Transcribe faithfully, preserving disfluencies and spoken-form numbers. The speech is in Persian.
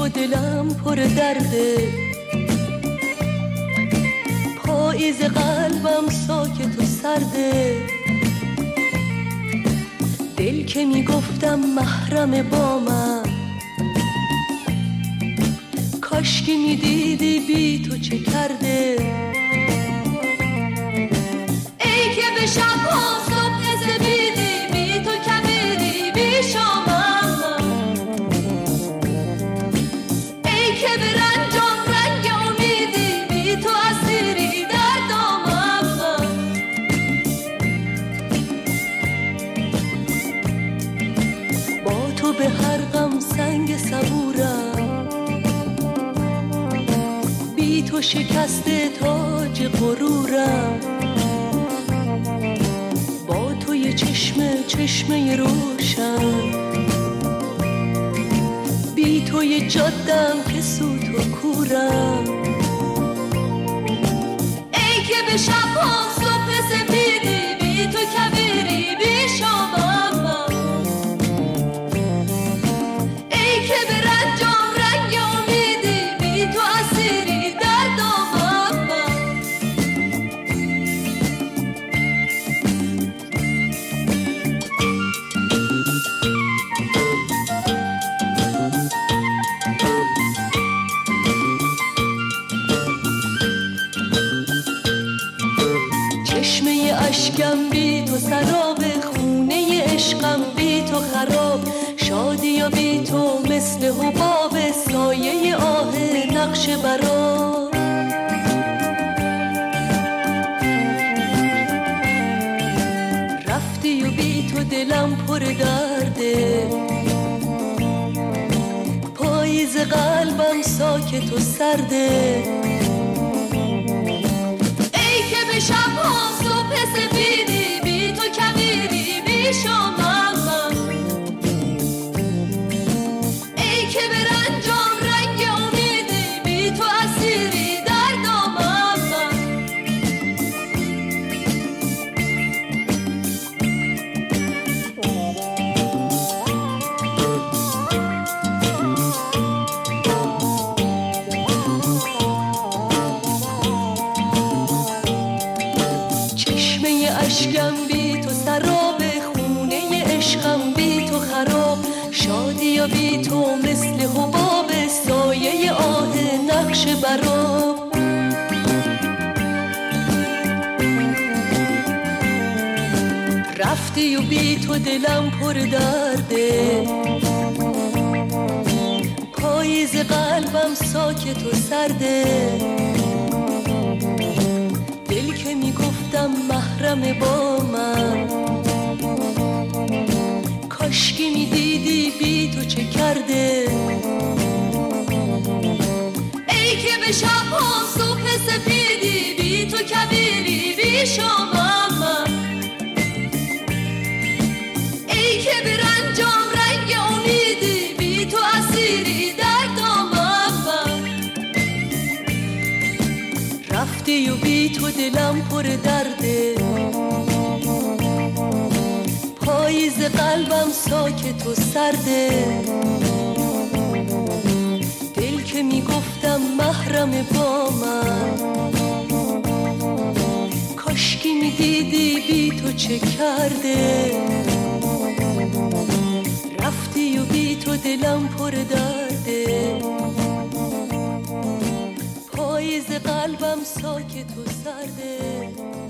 دلم پر درده، پاییز قلبم ساکت و سرده. دل که میگفتم محرم با من، کاشکی میدیدی بی تو چه کرده. ای که به شب ها صبح زبیدی، بی تو کبیری بی شامم. ای که به رنجام رنگ امیدی، بی تو اسیری در دامم. با تو به هر غم سنگ صبورم، بی تو شکسته تاج غرورم. با تو یه چشمه چشمه روشن، بی تو یه جادم که سوت و کورم. ای که به شبها صبح سپیدی، بی تو کبیری بی شامم. ای که به رنجام رنگ امیدی، بی تو اسیری در دامم. چشمه اشکم بی تو سراب، خونه عشقم بی تو خراب. شادی و بی تو مثل حباب، سایه آه نقش برا. رفتی و بی تو دلم پر درده، پاییز قلبم ساکت و سرده. ای که به شبها صبح سپیدی، بی تو کبیری بی شامم. ای که به رنجام رنگ امیدی، بی تو اسیری در دامم. اشکم بی تو سراب، خونه عشقم بی تو خراب. شادی و بی تو مثل حباب، سایه آه نقش براب. رفتی و بی تو دلم پر درده، پاییز قلبم ساکت و سرده. دل که میگفتم محرم با من، کاشکی میدیدی بی تو چه کرده. ای که به شبها صبح سپیدی، بی تو کبیری بی شامم. ای که به رنجام رنگ امیدی، بی تو اسیری در دامم. رفتی و بی تو دلم پر درده، پاییز قلبم ساکت و سرده. دل که میگفتم محرم با من، کاشکی میدیدی بی تو چه کرده. رفتی و بی تو دلم پر درده، پاییز قلبم ساکت و سرده.